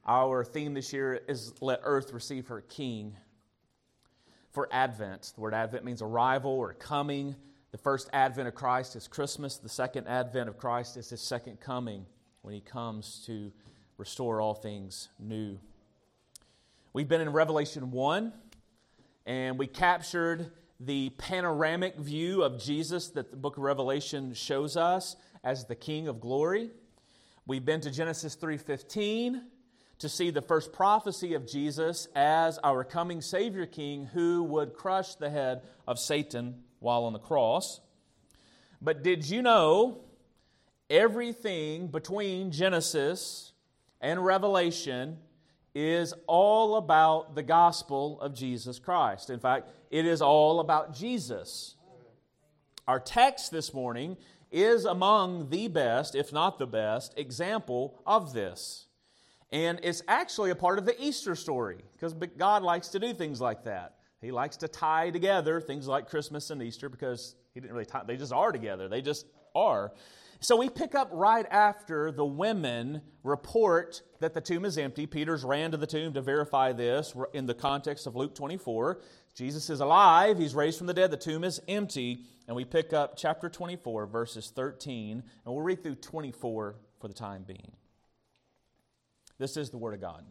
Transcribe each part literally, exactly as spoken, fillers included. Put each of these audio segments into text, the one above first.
Our theme this year is Let Earth Receive Her King. For Advent, the word Advent means arrival or coming. The first Advent of Christ is Christmas. The second Advent of Christ is His second coming, when He comes to restore all things new. We've been in Revelation one, and we captured the panoramic view of Jesus that the book of Revelation shows us as the King of glory. We've been to Genesis three fifteen to see the first prophecy of Jesus as our coming Savior King who would crush the head of Satan while on the cross. But did you know everything between Genesis and Revelation is all about the gospel of Jesus Christ? In fact, it is all about Jesus. Our text this morning is among the best, if not the best, example of this. And it's actually a part of the Easter story, because God likes to do things like that. He likes to tie together things like Christmas and Easter, because He didn't really tie, they just are together. They just are. So we pick up right after the women report that the tomb is empty. Peter's ran to the tomb to verify this in the context of Luke twenty-four. Jesus is alive. He's raised from the dead. The tomb is empty. And we pick up chapter twenty-four, verses thirteen. And we'll read through twenty-four for the time being. This is the Word of God.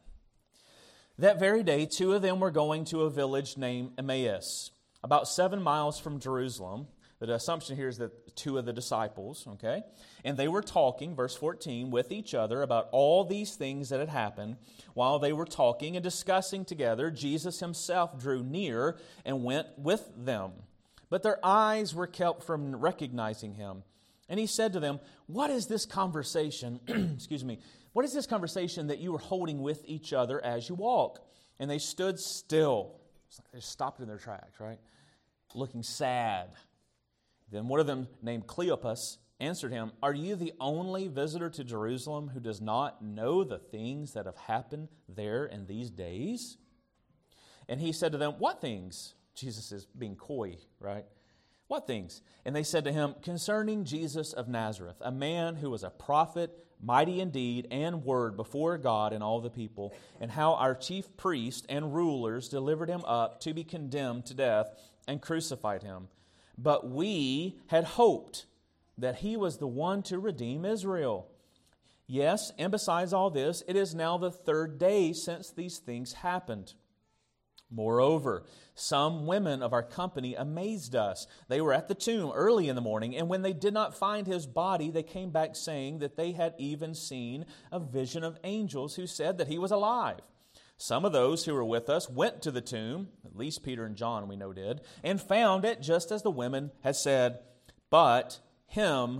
That very day, two of them were going to a village named Emmaus, about seven miles from Jerusalem. The assumption here is that two of the disciples, okay? And they were talking, verse fourteen, with each other about all these things that had happened. While they were talking and discussing together, Jesus Himself drew near and went with them. But their eyes were kept from recognizing Him. And He said to them, "What is this conversation?" excuse me. What is this conversation that you are holding with each other as you walk? And they stood still. It's like they stopped in their tracks, right? Looking sad. Then one of them, named Cleopas, answered him, "Are you the only visitor to Jerusalem who does not know the things that have happened there in these days?" And he said to them, "What things?" Jesus is being coy, right? "What things?" And they said to him, "Concerning Jesus of Nazareth, a man who was a prophet, mighty in deed and word before God and all the people, and how our chief priests and rulers delivered him up to be condemned to death and crucified him. But we had hoped that he was the one to redeem Israel. Yes, and besides all this, it is now the third day since these things happened. Moreover, some women of our company amazed us. They were at the tomb early in the morning, and when they did not find his body, they came back saying that they had even seen a vision of angels who said that he was alive. Some of those who were with us went to the tomb, at least Peter and John we know did, and found it just as the women had said, but him,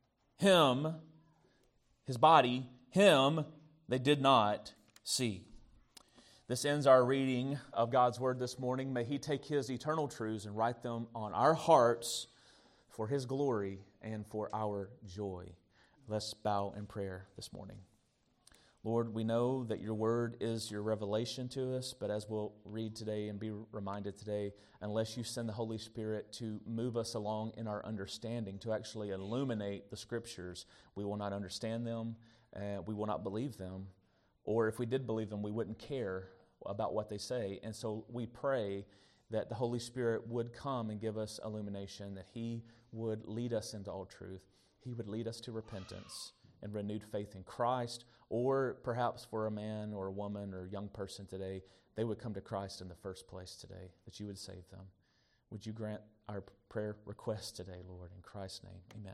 him, his body, him, they did not see." This ends our reading of God's Word this morning. May He take His eternal truths and write them on our hearts for His glory and for our joy. Let's bow in prayer this morning. Lord, we know that Your Word is Your revelation to us, but as we'll read today and be reminded today, unless You send the Holy Spirit to move us along in our understanding, to actually illuminate the Scriptures, we will not understand them, uh, we will not believe them, or if we did believe them, we wouldn't care about what they say. And so we pray that the Holy Spirit would come and give us illumination, that He would lead us into all truth. He would lead us to repentance and renewed faith in Christ, or perhaps for a man or a woman or a young person today, they would come to Christ in the first place today, that You would save them. Would You grant our prayer request today, Lord, in Christ's name, amen.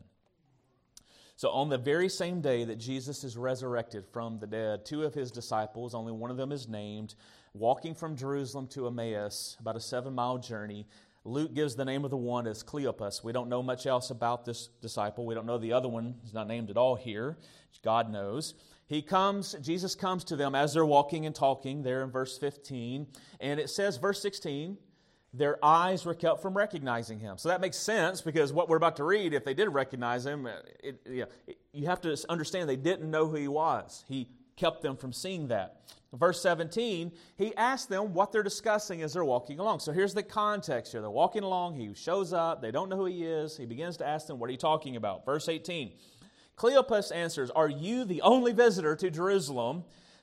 So on the very same day that Jesus is resurrected from the dead, two of His disciples, only one of them is named, walking from Jerusalem to Emmaus, about a seven-mile journey. Luke gives the name of the one as Cleopas. We don't know much else about this disciple. We don't know the other one. He's not named at all here. God knows. He comes, Jesus comes to them as they're walking and talking there in verse fifteen. And it says, verse sixteen, their eyes were kept from recognizing Him. So that makes sense, because what we're about to read, if they did recognize Him, it, yeah, it, you have to understand they didn't know who He was. He kept them from seeing that. Verse seventeen, He asked them what they're discussing as they're walking along. So here's the context here. They're walking along. He shows up. They don't know who He is. He begins to ask them, what are you talking about? Verse eighteen, Cleopas answers, "Are you the only visitor to Jerusalem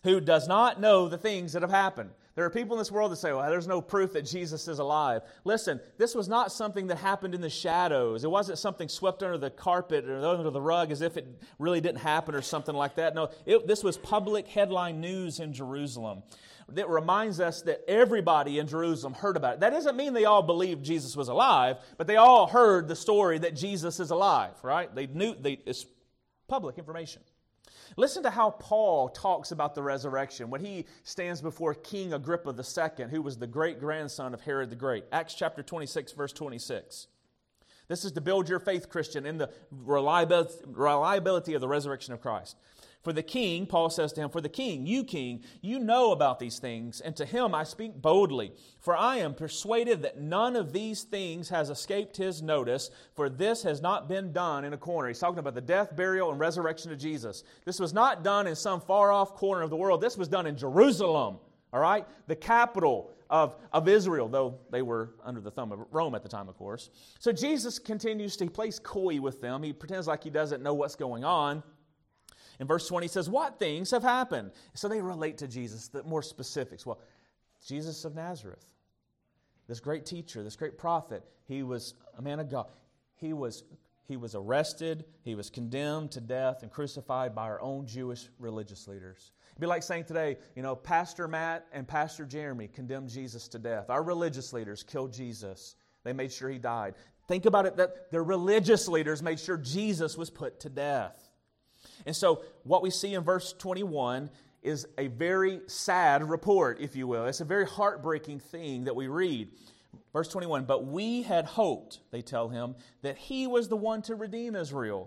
who does not know the things that have happened. There are people in this world that say, well, there's no proof that Jesus is alive. Listen, this was not something that happened in the shadows. It wasn't something swept under the carpet or under the rug as if it really didn't happen or something like that. No, it, this was public headline news in Jerusalem. That reminds us that everybody in Jerusalem heard about it. That doesn't mean they all believed Jesus was alive, but they all heard the story that Jesus is alive, right? They knew, they, it's public information. Listen to how Paul talks about the resurrection when he stands before King Agrippa the Second, who was the great-grandson of Herod the Great. Acts chapter twenty-six, verse twenty-six. This is to build your faith, Christian, in the reliability, reliability of the resurrection of Christ. For the king, Paul says to him, for the king, you king, you know about these things, and to him I speak boldly. For I am persuaded that none of these things has escaped his notice, for this has not been done in a corner. He's talking about the death, burial, and resurrection of Jesus. This was not done in some far-off corner of the world. This was done in Jerusalem, all right? The capital of, of Israel, though they were under the thumb of Rome at the time, of course. So Jesus continues to, he plays coy with them. He pretends like he doesn't know what's going on. In verse twenty, he says, what things have happened? So they relate to Jesus, the more specifics. Well, Jesus of Nazareth, this great teacher, this great prophet, he was a man of God. He was, he was arrested, he was condemned to death and crucified by our own Jewish religious leaders. It'd be like saying today, you know, Pastor Matt and Pastor Jeremy condemned Jesus to death. Our religious leaders killed Jesus. They made sure he died. Think about it, that their religious leaders made sure Jesus was put to death. And so what we see in verse twenty-one is a very sad report, if you will. It's a very heartbreaking thing that we read. Verse twenty-one, but we had hoped, they tell him, that he was the one to redeem Israel.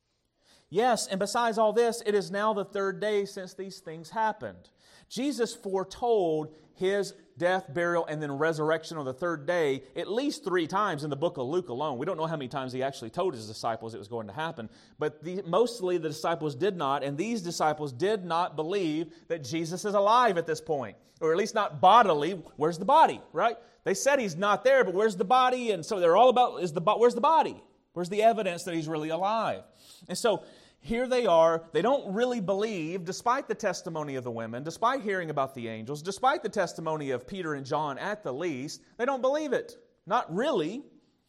Yes, and besides all this, it is now the third day since these things happened. Jesus foretold his death, burial, and then resurrection on the third day at least three times in the book of Luke alone. We don't know how many times he actually told his disciples it was going to happen, but the, mostly the disciples did not, and these disciples did not believe that Jesus is alive at this point, or at least not bodily. Where's the body, right? They said he's not there, but where's the body? And so they're all about, is the where's the body? Where's the evidence that he's really alive? And so here they are, they don't really believe, despite the testimony of the women, despite hearing about the angels, despite the testimony of Peter and John at the least, they don't believe it. Not really.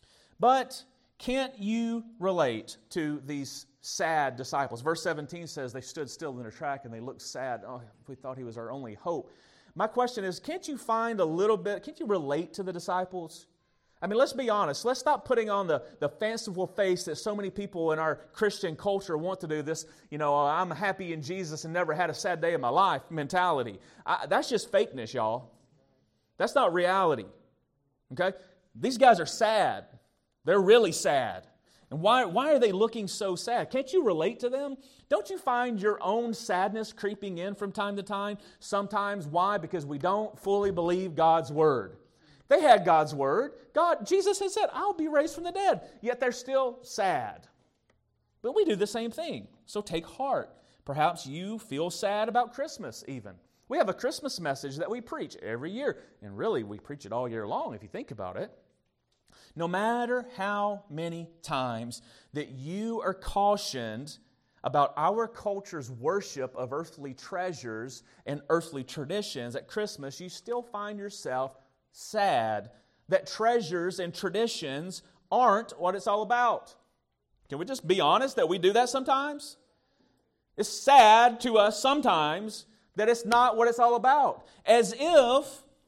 But can't you relate to these sad disciples? Verse seventeen says they stood still in their track and they looked sad. Oh, we thought he was our only hope. My question is, can't you find a little bit, can't you relate to the disciples? I mean, let's be honest. Let's stop putting on the, the fanciful face that so many people in our Christian culture want to do, this, you know, I'm happy in Jesus and never had a sad day in my life mentality. I, that's just fakeness, y'all. That's not reality. Okay? These guys are sad. They're really sad. And why, why are they looking so sad? Can't you relate to them? Don't you find your own sadness creeping in from time to time? Sometimes. Why? Because we don't fully believe God's Word. They had God's Word. God, Jesus had said, I'll be raised from the dead. Yet they're still sad. But we do the same thing. So take heart. Perhaps you feel sad about Christmas even. We have a Christmas message that we preach every year. And really, we preach it all year long if you think about it. No matter how many times that you are cautioned about our culture's worship of earthly treasures and earthly traditions at Christmas, you still find yourself sad that treasures and traditions aren't what it's all about. Can we just be honest that we do that sometimes? It's sad to us sometimes that it's not what it's all about. As if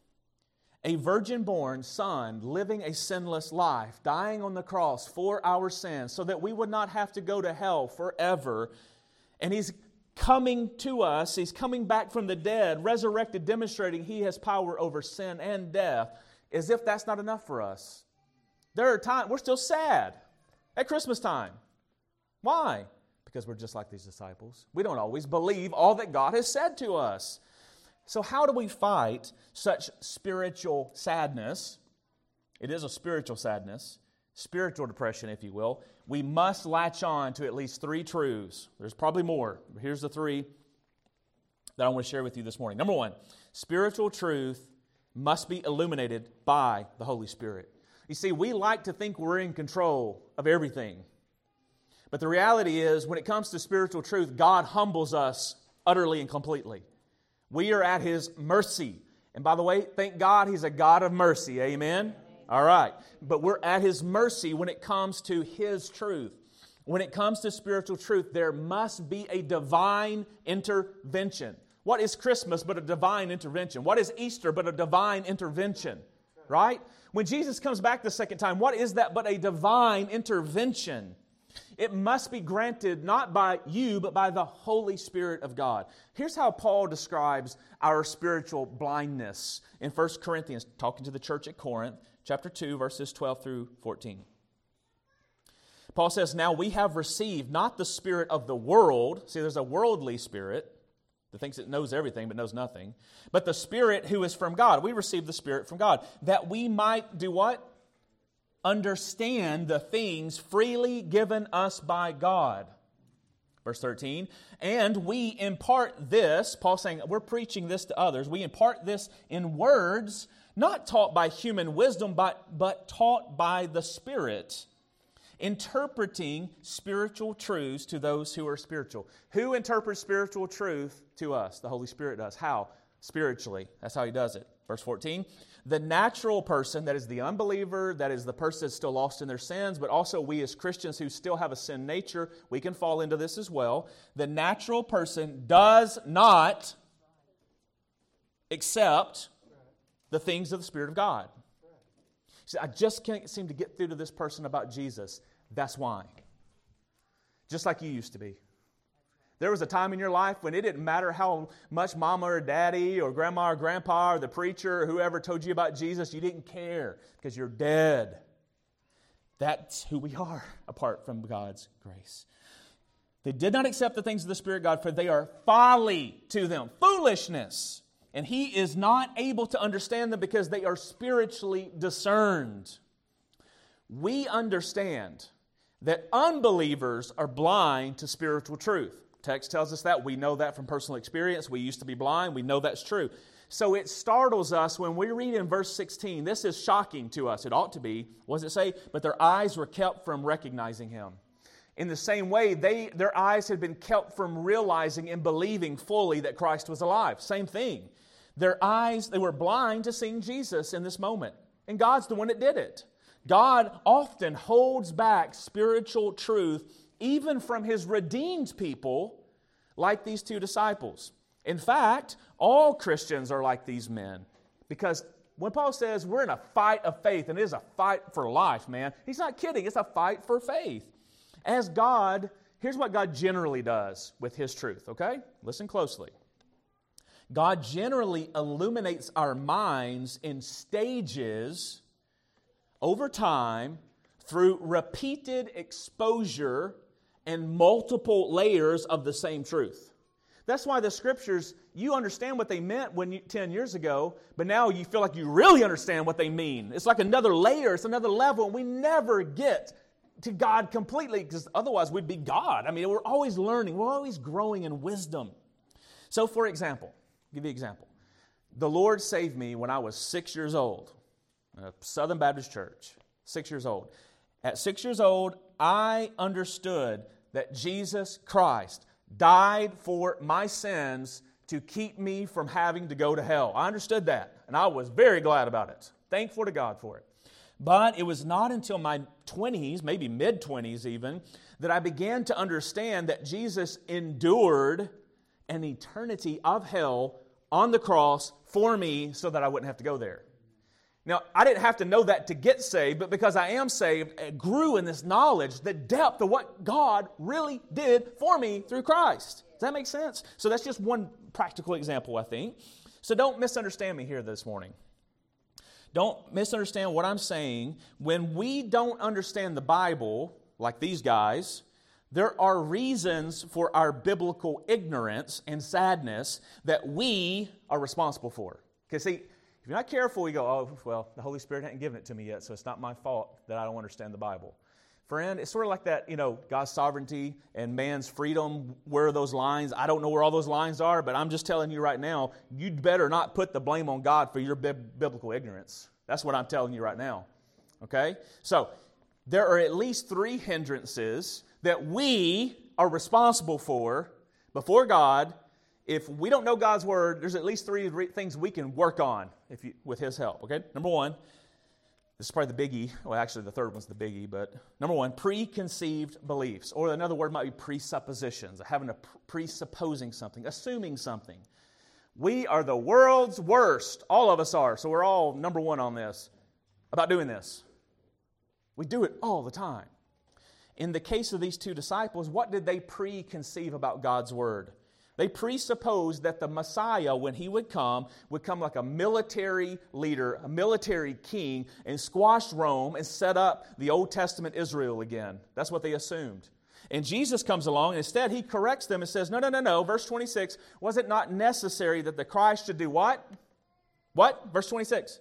a virgin-born Son living a sinless life, dying on the cross for our sins so that we would not have to go to hell forever, and He's coming to us, He's coming back from the dead, resurrected, demonstrating He has power over sin and death, as if that's not enough for us. There are times we're still sad at Christmas time. Why? Because we're just like these disciples. We don't always believe all that God has said to us. So how do we fight such spiritual sadness? It is a spiritual sadness, spiritual depression, if you will. We must latch on to at least three truths. There's probably more. Here's the three that I want to share with you this morning. Number one, spiritual truth must be illuminated by the Holy Spirit. You see, we like to think we're in control of everything. But the reality is, when it comes to spiritual truth, God humbles us utterly and completely. We are at His mercy. And by the way, thank God He's a God of mercy. Amen? All right. But we're at His mercy when it comes to His truth. When it comes to spiritual truth, there must be a divine intervention. What is Christmas but a divine intervention? What is Easter but a divine intervention? Right? When Jesus comes back the second time, what is that but a divine intervention? It must be granted not by you, but by the Holy Spirit of God. Here's how Paul describes our spiritual blindness in First Corinthians, talking to the church at Corinth, chapter two, verses twelve through fourteen. Paul says, now we have received not the spirit of the world. See, there's a worldly spirit that thinks it knows everything but knows nothing. But the Spirit who is from God. We received the Spirit from God. That we might do what? Understand the things freely given us by God. Verse thirteen. And we impart this, Paul saying, we're preaching this to others. We impart this in words, not taught by human wisdom, but, but taught by the Spirit. Interpreting spiritual truths to those who are spiritual. Who interprets spiritual truth to us? The Holy Spirit does. How? Spiritually. That's how He does it. Verse fourteen. The natural person, that is the unbeliever, that is the person that's still lost in their sins, but also we as Christians who still have a sin nature, we can fall into this as well. The natural person does not accept the things of the Spirit of God. See, I just can't seem to get through to this person about Jesus. That's why. Just like you used to be. There was a time in your life when it didn't matter how much mama or daddy or grandma or grandpa or the preacher or whoever told you about Jesus, you didn't care because you're dead. That's who we are apart from God's grace. They did not accept the things of the Spirit of God, for they are folly to them, foolishness. And He is not able to understand them because they are spiritually discerned. We understand that unbelievers are blind to spiritual truth. Text tells us that. We know that from personal experience. We used to be blind. We know that's true. So it startles us when we read in verse sixteen. This is shocking to us. It ought to be. What does it say? But their eyes were kept from recognizing Him. In the same way, they their eyes had been kept from realizing and believing fully that Christ was alive. Same thing. Their eyes, they were blind to seeing Jesus in this moment. And God's the one that did it. God often holds back spiritual truth even from His redeemed people like these two disciples. In fact, all Christians are like these men. Because when Paul says we're in a fight of faith, and it is a fight for life, man, he's not kidding. It's a fight for faith. As God, here's what God generally does with His truth, okay? Listen closely. God generally illuminates our minds in stages over time through repeated exposure and multiple layers of the same truth. That's why the Scriptures, you understand what they meant when you, ten years ago, but now you feel like you really understand what they mean. It's like another layer, it's another level, and we never get to God completely, because otherwise we'd be God. I mean, we're always learning, we're always growing in wisdom. So, for example, I'll give you an example. The Lord saved me when I was six years old, in a Southern Baptist church, six years old. At six years old, I understood that Jesus Christ died for my sins to keep me from having to go to hell. I understood that, and I was very glad about it. Thankful to God for it. But it was not until my twenties, maybe mid-twenties even, that I began to understand that Jesus endured an eternity of hell on the cross for me so that I wouldn't have to go there. Now, I didn't have to know that to get saved, but because I am saved, I grew in this knowledge, the depth of what God really did for me through Christ. Does that make sense? So that's just one practical example, I think. So don't misunderstand me here this morning. Don't misunderstand what I'm saying. When we don't understand the Bible, like these guys, there are reasons for our biblical ignorance and sadness that we are responsible for. Because see, if you're not careful, you go, oh, well, the Holy Spirit hasn't given it to me yet, so it's not my fault that I don't understand the Bible. Friend, it's sort of like that, you know, God's sovereignty and man's freedom. Where are those lines? I don't know where all those lines are, but I'm just telling you right now, you'd better not put the blame on God for your bi- biblical ignorance. That's what I'm telling you right now. Okay? So, there are at least three hindrances that we are responsible for before God if we don't know God's Word, there's at least three re- things we can work on if you, with His help, okay? Number one, this is probably the biggie. Well, actually, the third one's the biggie, but number one, preconceived beliefs. Or another word might be presuppositions, having a presupposing something, assuming something. We are the world's worst. All of us are. So we're all number one on this, about doing this. We do it all the time. In the case of these two disciples, what did they preconceive about God's Word? They presupposed that the Messiah, when He would come, would come like a military leader, a military king, and squash Rome and set up the Old Testament Israel again. That's what they assumed. And Jesus comes along, and instead He corrects them and says, no, no, no, no. Verse twenty-six, was it not necessary that the Christ should do what? What? Verse twenty-six.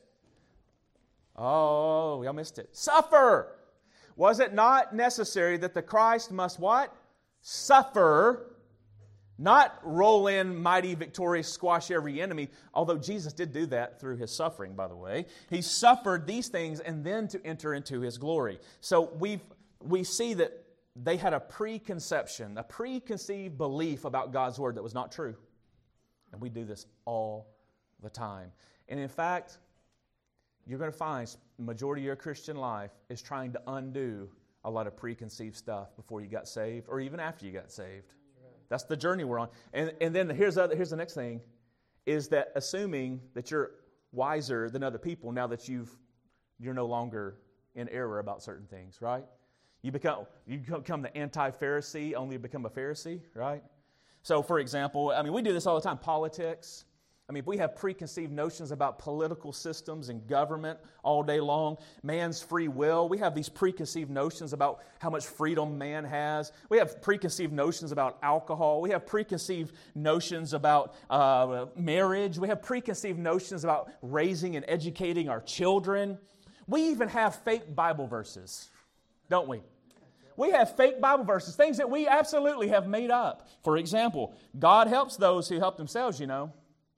Oh, y'all missed it. Suffer. Was it not necessary that the Christ must what? Suffer. Not roll in mighty, victorious, squash every enemy, although Jesus did do that through His suffering, by the way. He suffered these things and then to enter into His glory. So we we see that they had a preconception, a preconceived belief about God's Word that was not true. And we do this all the time. And in fact, you're going to find the majority of your Christian life is trying to undo a lot of preconceived stuff before you got saved or even after you got saved. That's the journey we're on. And, and then here's the, other, here's the next thing, is that assuming that you're wiser than other people now that you've, you're no longer in error about certain things, right? You become, you become the anti-Pharisee, only to become a Pharisee, right? So, for example, I mean, we do this all the time, politics. I mean, we have preconceived notions about political systems and government all day long. Man's free will. We have these preconceived notions about how much freedom man has. We have preconceived notions about alcohol. We have preconceived notions about uh, marriage. We have preconceived notions about raising and educating our children. We even have fake Bible verses, don't we? We have fake Bible verses, things that we absolutely have made up. For example, God helps those who help themselves, you know.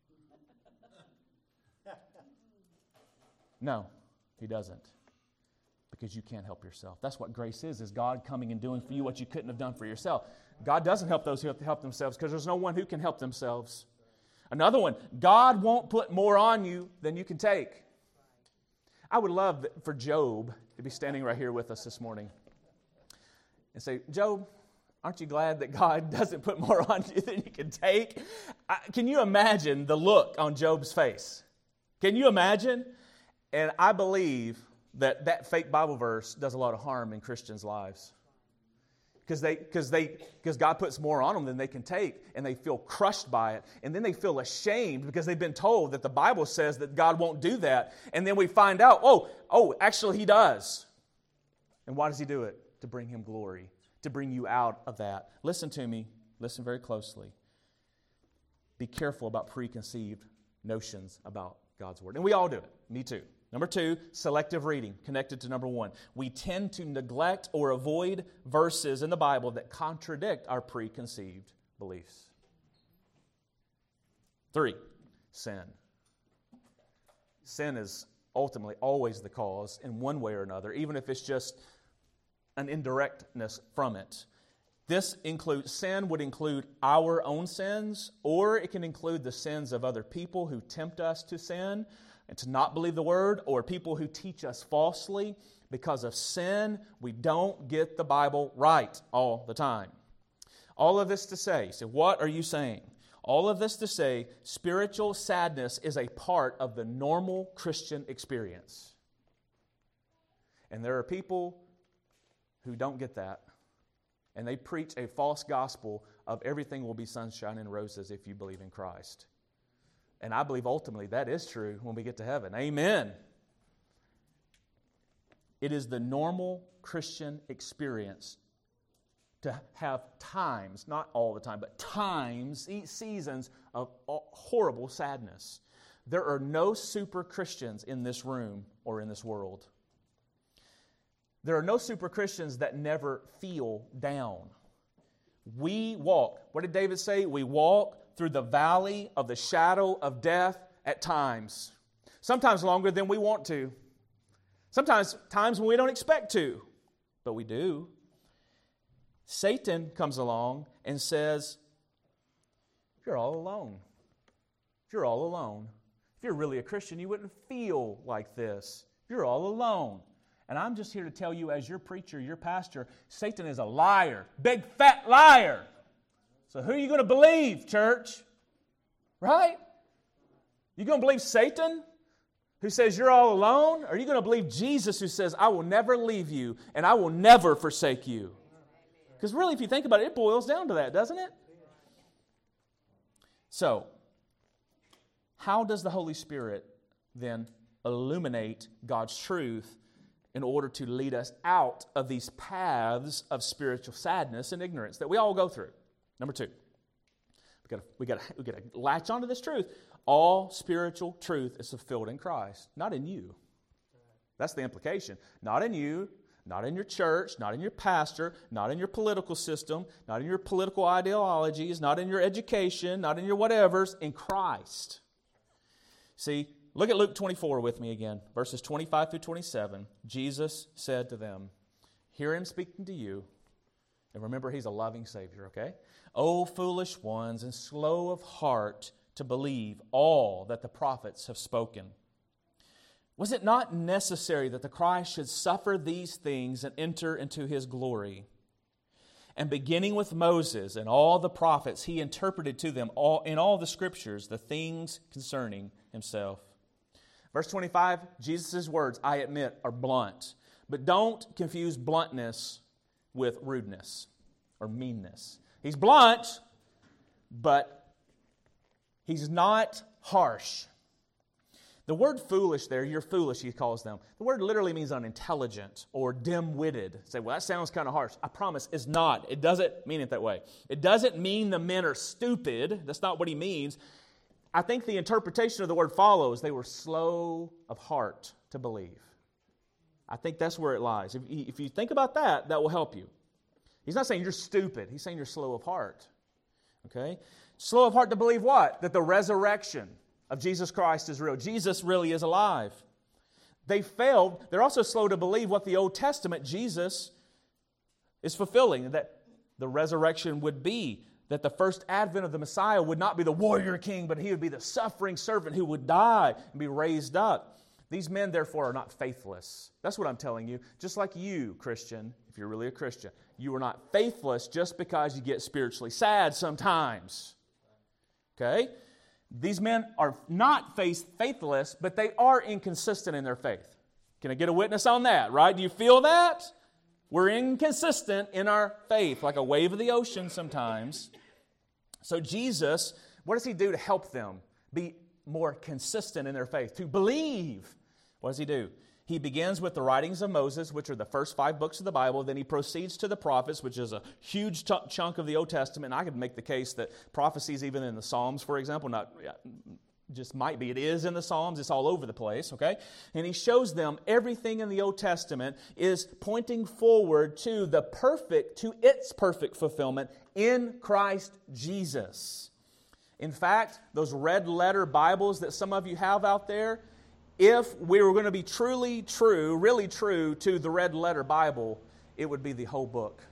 No, He doesn't. Because you can't help yourself. That's what grace is, is God coming and doing for you what you couldn't have done for yourself. God doesn't help those who have to help themselves because there's no one who can help themselves. Another one, God won't put more on you than you can take. I would love for Job to be standing right here with us this morning and say, Job, aren't you glad that God doesn't put more on you than you can take? I, can you imagine the look on Job's face? Can you imagine? And I believe that that fake Bible verse does a lot of harm in Christians' lives. Because they, because they, because God puts more on them than they can take, and they feel crushed by it. And then they feel ashamed because they've been told that the Bible says that God won't do that. And then we find out, oh, oh, actually He does. And why does He do it? To bring Him glory, to bring you out of that. Listen to me. Listen very closely. Be careful about preconceived notions about God's Word. And we all do it. Me too. Number two, selective reading, connected to number one. We tend to neglect or avoid verses in the Bible that contradict our preconceived beliefs. Three, sin. Sin is ultimately always the cause in one way or another, even if it's just an indirectness from it. This includes, sin would include our own sins, or it can include the sins of other people who tempt us to sin and to not believe the Word, or people who teach us falsely. Because of sin, we don't get the Bible right all the time. All of this to say, so what are you saying? All of this to say, spiritual sadness is a part of the normal Christian experience. And there are people who don't get that. And they preach a false gospel of everything will be sunshine and roses if you believe in Christ. And I believe ultimately that is true when we get to heaven. Amen. It is the normal Christian experience to have times, not all the time, but times, seasons of horrible sadness. There are no super Christians in this room or in this world. There are no super Christians that never feel down. We walk. What did David say? We walk through the valley of the shadow of death at times. Sometimes longer than we want to. Sometimes times when we don't expect to, but we do. Satan comes along and says, You're all alone. You're all alone. If you're really a Christian, you wouldn't feel like this. You're all alone. And I'm just here to tell you, as your preacher, your pastor, Satan is a liar. Big fat liar. So who are you going to believe, church? Right? You going to believe Satan, who says you're all alone? Or are you going to believe Jesus, who says, I will never leave you and I will never forsake you? Because really, if you think about it, it boils down to that, doesn't it? So, how does the Holy Spirit then illuminate God's truth in order to lead us out of these paths of spiritual sadness and ignorance that we all go through? Number two, we got we got we got to latch onto this truth. All spiritual truth is fulfilled in Christ, not in you. That's the implication. Not in you, not in your church, not in your pastor, not in your political system, not in your political ideologies, not in your education, not in your whatevers, in Christ. See, look at Luke twenty-four with me again, verses twenty-five through twenty-seven. Jesus said to them, hear him speaking to you, and remember he's a loving Savior, okay? O foolish ones and slow of heart to believe all that the prophets have spoken. Was it not necessary that the Christ should suffer these things and enter into his glory? And beginning with Moses and all the prophets, he interpreted to them all in all the Scriptures the things concerning himself. Verse twenty-five, Jesus' words, I admit, are blunt. But don't confuse bluntness with rudeness or meanness. He's blunt, but he's not harsh. The word foolish there, you're foolish, he calls them. The word literally means unintelligent or dim-witted. Say, well, that sounds kind of harsh. I promise, it's not. It doesn't mean it that way. It doesn't mean the men are stupid. That's not what he means. I think the interpretation of the word follows. They were slow of heart to believe. I think that's where it lies. If, if you think about that, that will help you. He's not saying you're stupid. He's saying you're slow of heart. Okay? Slow of heart to believe what? That the resurrection of Jesus Christ is real. Jesus really is alive. They failed. They're also slow to believe what the Old Testament Jesus is fulfilling, that the resurrection would be, that the first advent of the Messiah would not be the warrior king, but he would be the suffering servant who would die and be raised up. These men, therefore, are not faithless. That's what I'm telling you. Just like you, Christian, if you're really a Christian, you are not faithless just because you get spiritually sad sometimes. Okay? These men are not faith, faithless, but they are inconsistent in their faith. Can I get a witness on that, right? Do you feel that? We're inconsistent in our faith, like a wave of the ocean sometimes. So Jesus, what does he do to help them be more consistent in their faith? To believe. What does he do? He begins with the writings of Moses, which are the first five books of the Bible. Then he proceeds to the prophets, which is a huge t- chunk of the Old Testament. And I could make the case that prophecies, even in the Psalms, for example, not just might be. It is in the Psalms. It's all over the place, okay? And he shows them everything in the Old Testament is pointing forward to the perfect, to its perfect fulfillment in Christ Jesus. In fact, those red letter Bibles that some of you have out there, if we were going to be truly true, really true to the red letter Bible, it would be the whole book.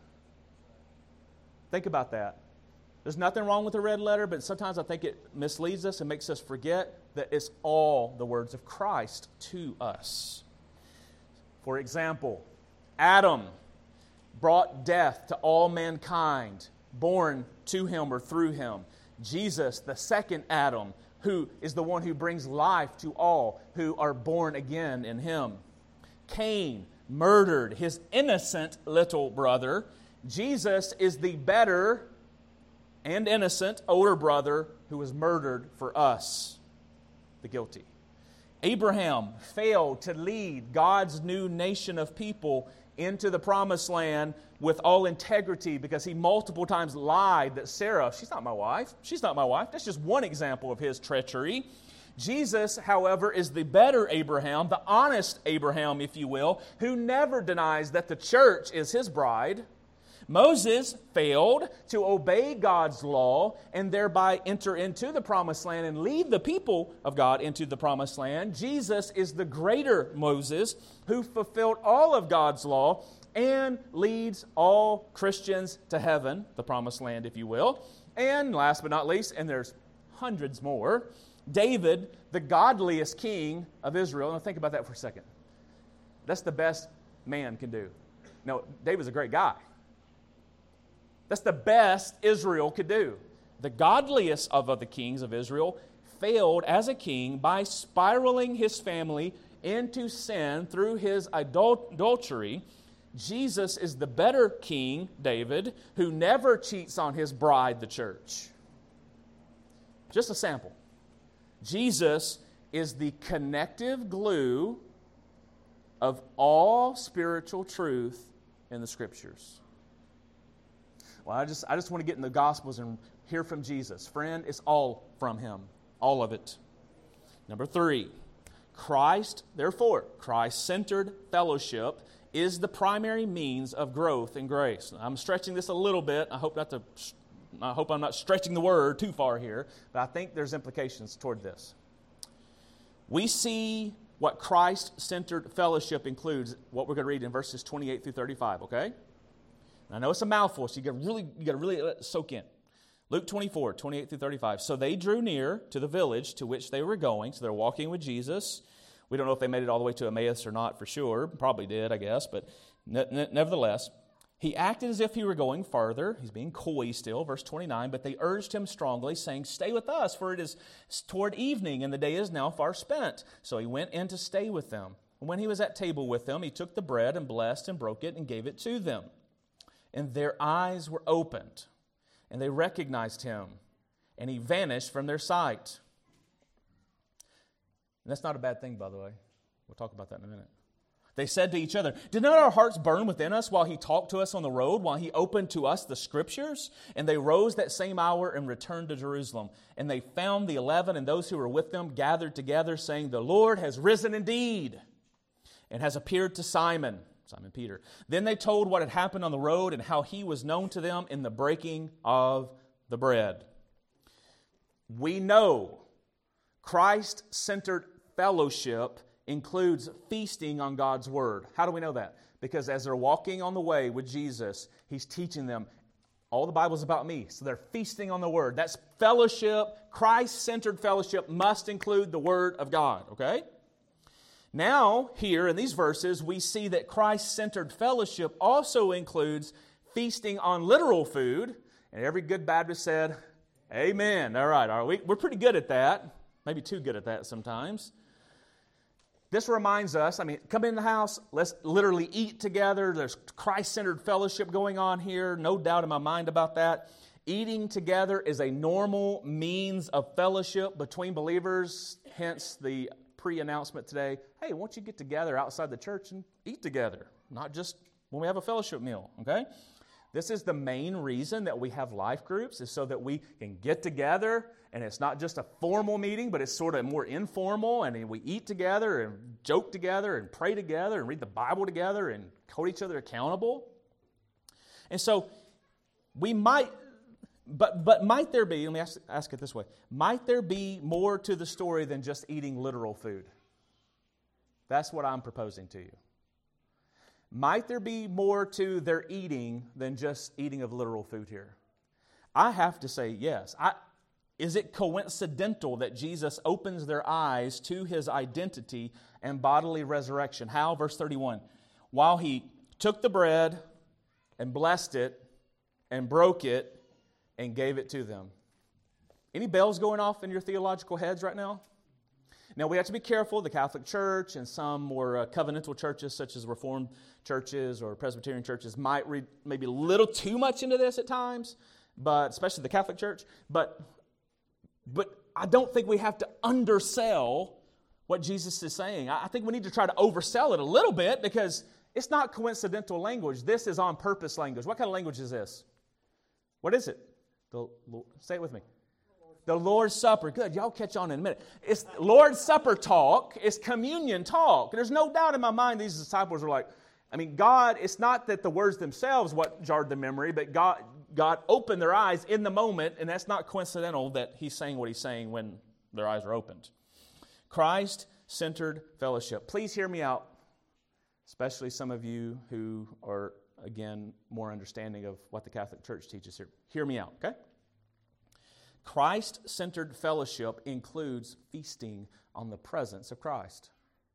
Think about that. There's nothing wrong with the red letter, but sometimes I think it misleads us and makes us forget that it's all the words of Christ to us. For example, Adam brought death to all mankind, born to him or through him. Jesus, the second Adam, who is the one who brings life to all who are born again in him. Cain murdered his innocent little brother. Jesus is the better and innocent older brother who was murdered for us, the guilty. Abraham failed to lead God's new nation of people into the promised land with all integrity because he multiple times lied that Sarah, she's not my wife. She's not my wife. That's just one example of his treachery. Jesus, however, is the better Abraham, the honest Abraham, if you will, who never denies that the church is his bride. Moses failed to obey God's law and thereby enter into the promised land and lead the people of God into the promised land. Jesus is the greater Moses who fulfilled all of God's law and leads all Christians to heaven, the promised land, if you will. And last but not least, and there's hundreds more, David, the godliest king of Israel. Now think about that for a second. That's the best man can do. No, David's a great guy. That's the best Israel could do. The godliest of the kings of Israel failed as a king by spiraling his family into sin through his adultery. Jesus is the better king, David, who never cheats on his bride, the church. Just a sample. Jesus is the connective glue of all spiritual truth in the Scriptures. Well, I just, I just want to get in the Gospels and hear from Jesus. Friend, it's all from Him. All of it. Number three, Christ, therefore, Christ-centered fellowship is the primary means of growth in grace. I'm stretching this a little bit. I hope not to, I hope I'm not stretching the word too far here, but I think there's implications toward this. We see what Christ-centered fellowship includes, what we're going to read in verses twenty-eight through thirty-five, okay? And I know it's a mouthful, so you got to really, you got to really let it soak in. Luke twenty-four, twenty-eight through thirty-five. So they drew near to the village to which they were going. So they're walking with Jesus. We don't know if they made it all the way to Emmaus or not for sure. Probably did, I guess. But ne- ne- nevertheless, he acted as if he were going farther. He's being coy still, verse twenty-nine. But they urged him strongly, saying, "Stay with us, for it is toward evening, and the day is now far spent." So he went in to stay with them. And when he was at table with them, he took the bread and blessed and broke it and gave it to them. And their eyes were opened, and they recognized him, and he vanished from their sight. And that's not a bad thing, by the way. We'll talk about that in a minute. They said to each other, "Did not our hearts burn within us while he talked to us on the road, while he opened to us the Scriptures?" And they rose that same hour and returned to Jerusalem. And they found the eleven and those who were with them gathered together, saying, "The Lord has risen indeed, and has appeared to Simon." Simon Peter. Then they told what had happened on the road and how he was known to them in the breaking of the bread. We know Christ-centered fellowship includes feasting on God's Word. How do we know that? Because as they're walking on the way with Jesus, He's teaching them, all the Bible's about me. So they're feasting on the Word. That's fellowship. Christ-centered fellowship must include the Word of God, okay? Now, here in these verses, we see that Christ-centered fellowship also includes feasting on literal food. And every good Baptist said, amen. All right, all right. We're pretty good at that. Maybe too good at that sometimes. This reminds us, I mean, come in the house, let's literally eat together. There's Christ-centered fellowship going on here. No doubt in my mind about that. Eating together is a normal means of fellowship between believers, hence the pre-announcement today, hey, why don't you get together outside the church and eat together, not just when we have a fellowship meal, okay? This is the main reason that we have life groups, is so that we can get together, and it's not just a formal meeting, but it's sort of more informal, and we eat together and joke together and pray together and read the Bible together and hold each other accountable. And so we might, But but might there be, let me ask, ask it this way, might there be more to the story than just eating literal food? That's what I'm proposing to you. Might there be more to their eating than just eating of literal food here? I have to say yes. I, is it coincidental that Jesus opens their eyes to His identity and bodily resurrection? How? Verse thirty-one. While He took the bread and blessed it and broke it, and gave it to them. Any bells going off in your theological heads right now? Now, we have to be careful. The Catholic Church and some more uh, covenantal churches, such as Reformed churches or Presbyterian churches, might read maybe a little too much into this at times, but especially the Catholic Church. But, but I don't think we have to undersell what Jesus is saying. I, I think we need to try to oversell it a little bit, because it's not coincidental language. This is on purpose language. What kind of language is this? What is it? The, say it with me. The Lord's Supper. Good. Y'all catch on in a minute. It's Lord's Supper talk. It's communion talk. There's no doubt in my mind these disciples are like, I mean, God, it's not that the words themselves what jarred the memory, but God, God opened their eyes in the moment, and that's not coincidental that He's saying what He's saying when their eyes are opened. Christ-centered fellowship. Please hear me out, especially some of you who are, again, more understanding of what the Catholic Church teaches here. Hear me out, okay? Christ-centered fellowship includes feasting on the presence of Christ.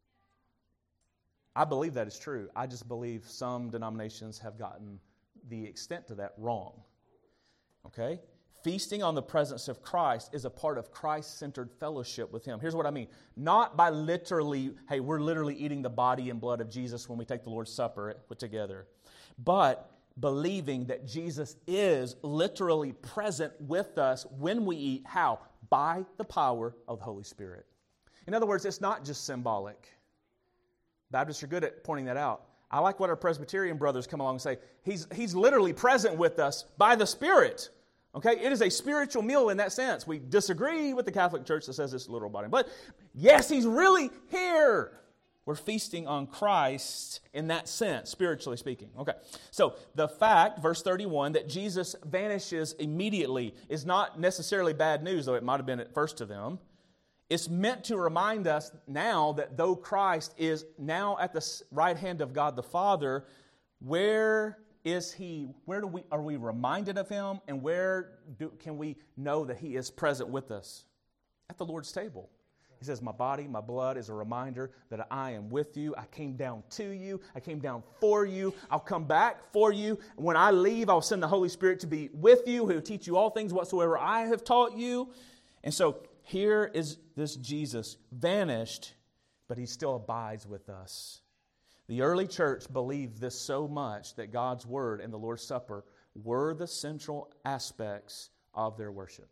I believe that is true. I just believe some denominations have gotten the extent to that wrong. Okay? Feasting on the presence of Christ is a part of Christ-centered fellowship with Him. Here's what I mean. Not by literally, hey, we're literally eating the body and blood of Jesus when we take the Lord's Supper put together. But believing that Jesus is literally present with us when we eat. How? By the power of the Holy Spirit. In other words, it's not just symbolic. Baptists are good at pointing that out. I like what our Presbyterian brothers come along and say. He's, he's literally present with us by the Spirit. Okay, it is a spiritual meal in that sense. We disagree with the Catholic Church that says it's literal body and blood. Yes, He's really here. We're feasting on Christ in that sense, spiritually speaking. Okay, so the fact, verse thirty-one, that Jesus vanishes immediately is not necessarily bad news, though it might have been at first to them. It's meant to remind us now that though Christ is now at the right hand of God the Father, where is He? Where do we are we reminded of Him, and where do, can we know that He is present with us? At the Lord's table. He says, my body, my blood is a reminder that I am with you. I came down to you. I came down for you. I'll come back for you. When I leave, I'll send the Holy Spirit to be with you, who will teach you all things whatsoever I have taught you. And so here is this Jesus vanished, but He still abides with us. The early church believed this so much that God's Word and the Lord's Supper were the central aspects of their worship.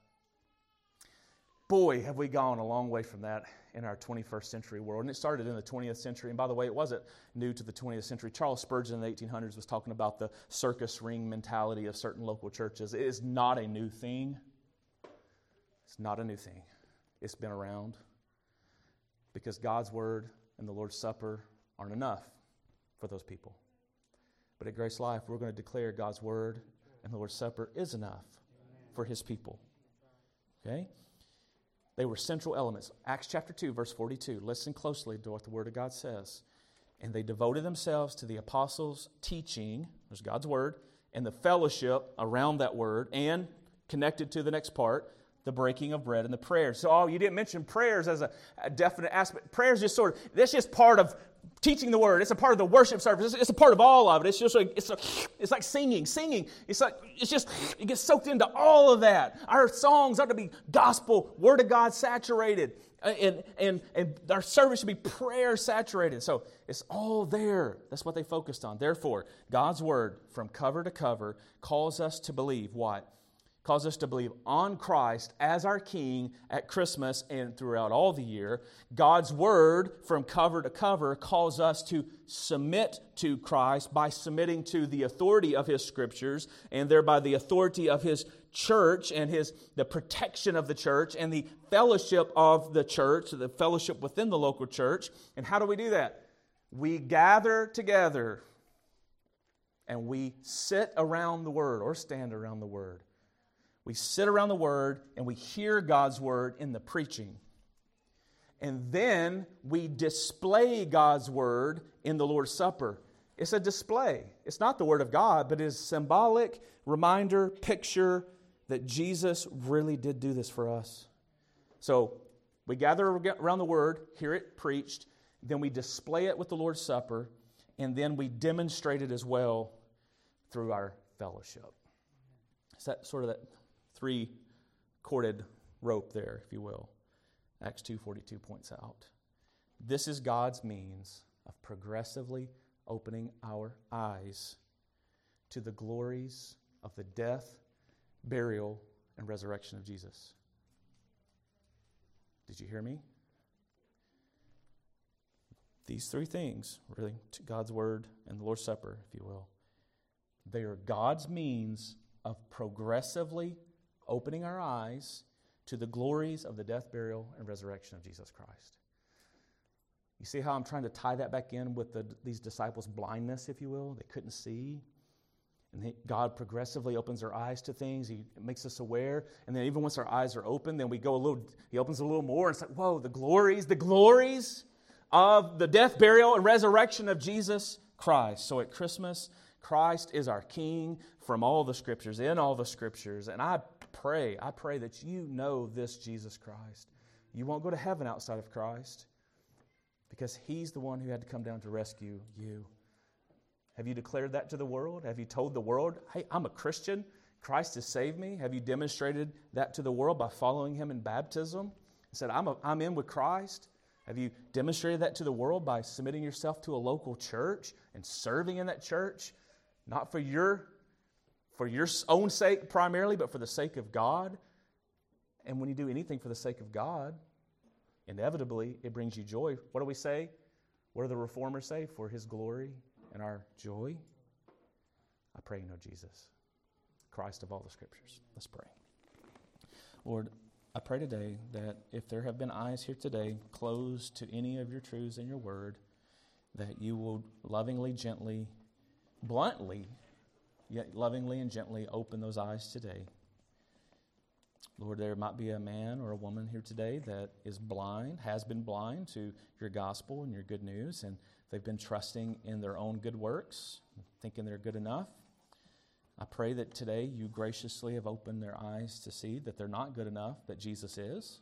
Boy, have we gone a long way from that in our twenty-first century world. And it started in the twentieth century. And by the way, it wasn't new to the twentieth century. Charles Spurgeon in the eighteen hundreds was talking about the circus ring mentality of certain local churches. It is not a new thing. It's not a new thing. It's been around because God's Word and the Lord's Supper aren't enough for those people. But at Grace Life, we're going to declare God's Word and the Lord's Supper is enough for His people. Okay? They were central elements. Acts chapter two, verse forty-two. Listen closely to what the Word of God says. And they devoted themselves to the apostles' teaching, there's God's Word, and the fellowship around that Word, and connected to the next part, the breaking of bread and the prayers. So, oh, you didn't mention prayers as a, a definite aspect. Prayers just sort of, that's just part of teaching the Word. It's a part of the worship service. It's, it's a part of all of it. It's just like, it's, a, it's like singing. Singing, it's like, it's just, it gets soaked into all of that. Our songs ought to be gospel, Word of God saturated. And, and, and our service should be prayer saturated. So it's all there. That's what they focused on. Therefore, God's Word from cover to cover calls us to believe what? Calls us to believe on Christ as our King at Christmas and throughout all the year. God's Word from cover to cover calls us to submit to Christ by submitting to the authority of His Scriptures and thereby the authority of His church and His the protection of the church and the fellowship of the church, the fellowship within the local church. And how do we do that? We gather together and we sit around the Word or stand around the Word. We sit around the Word and we hear God's Word in the preaching. And then we display God's Word in the Lord's Supper. It's a display. It's not the Word of God, but it is a symbolic reminder, picture that Jesus really did do this for us. So we gather around the Word, hear it preached, then we display it with the Lord's Supper, and then we demonstrate it as well through our fellowship. Is that sort of that three-corded rope there, if you will? Acts two forty-two points out. This is God's means of progressively opening our eyes to the glories of the death, burial, and resurrection of Jesus. Did you hear me? These three things, really, God's Word and the Lord's Supper, if you will, they are God's means of progressively opening our eyes to the glories of the death, burial, and resurrection of Jesus Christ. You see how I'm trying to tie that back in with the, these disciples' blindness, if you will? They couldn't see. And he, God progressively opens our eyes to things. He makes us aware. And then even once our eyes are open, then we go a little, He opens a little more. And it's like, whoa, the glories, the glories of the death, burial, and resurrection of Jesus Christ. So at Christmas, Christ is our King from all the Scriptures, in all the Scriptures. And I pray, I pray that you know this Jesus Christ. You won't go to heaven outside of Christ because He's the one who had to come down to rescue you. Have you declared that to the world? Have you told the world, hey, I'm a Christian, Christ has saved me? Have you demonstrated that to the world by following Him in baptism? Said, I'm, a, I'm in with Christ. Have you demonstrated that to the world by submitting yourself to a local church and serving in that church? Not for your, for your own sake primarily, but for the sake of God. And when you do anything for the sake of God, inevitably it brings you joy. What do we say? What do the reformers say? For His glory and our joy. I pray you know Jesus, Christ of all the Scriptures. Let's pray. Lord, I pray today that if there have been eyes here today closed to any of your truths in your word, that you will lovingly, gently, bluntly, yet lovingly and gently open those eyes today. Lord, there might be a man or a woman here today that is blind, has been blind to your gospel and your good news, and they've been trusting in their own good works, thinking they're good enough. I pray that today you graciously have opened their eyes to see that they're not good enough, that Jesus is.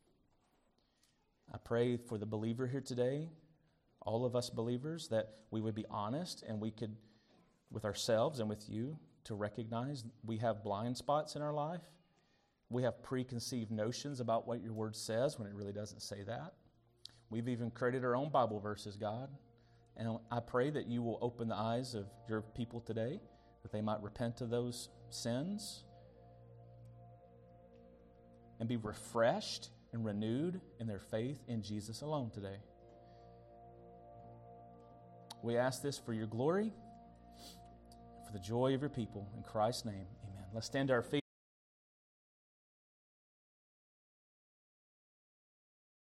I pray for the believer here today, all of us believers, that we would be honest and we could, with ourselves and with you, to recognize we have blind spots in our life. We have preconceived notions about what your word says when it really doesn't say that. We've even created our own Bible verses, God. And I pray that you will open the eyes of your people today, that they might repent of those sins and be refreshed and renewed in their faith in Jesus alone today. We ask this for your glory, for the joy of your people. In Christ's name, amen. Let's stand to our feet.